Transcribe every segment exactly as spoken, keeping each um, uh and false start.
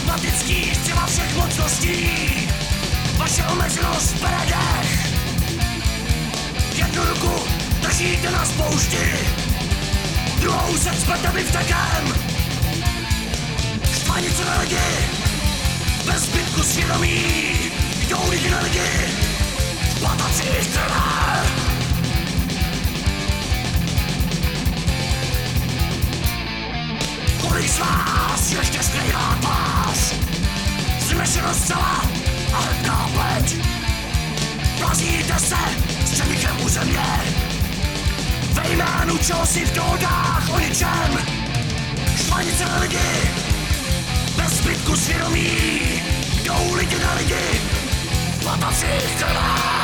psychopatický, těma všech mocností. Vaše omezenost bere dech. Jednu ruku držíte na spoušti, druhou se cpete vyvtekem. Štvanice na lidi, bez zbytku svědomí, jdou lidi na lidi, patací krve. Kolik z vás ještě skrývá tvář, zmešeno zcela a hrdná pleť. Plazíte se s čemichem u země, ve jménu čeho si v dohodách o ničem. Štvanice na lidi, bez zbytku svědomí, jdou lidi na lidi, patacích krve.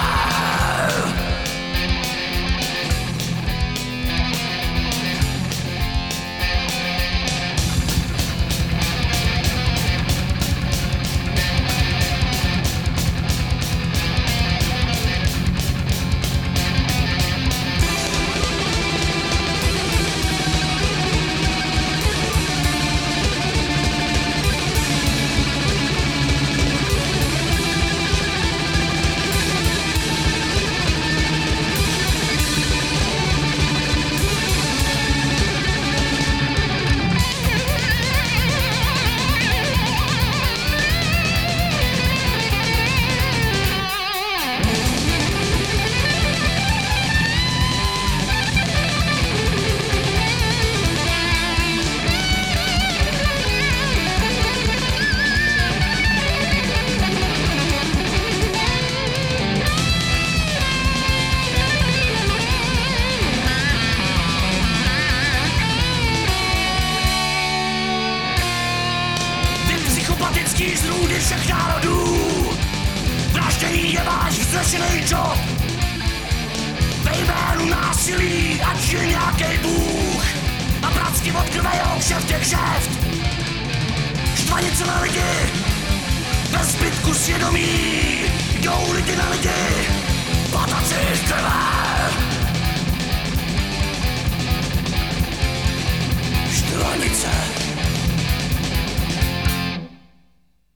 Z růdy všech národů, vraždění je váš vznešený job. Ve jménu násilí, ať je nějakej bůh, a bratsky od krve jeho kšeft je kšeft. Štvanice na lidi, bez zbytku svědomí, jdou lidi na lidi.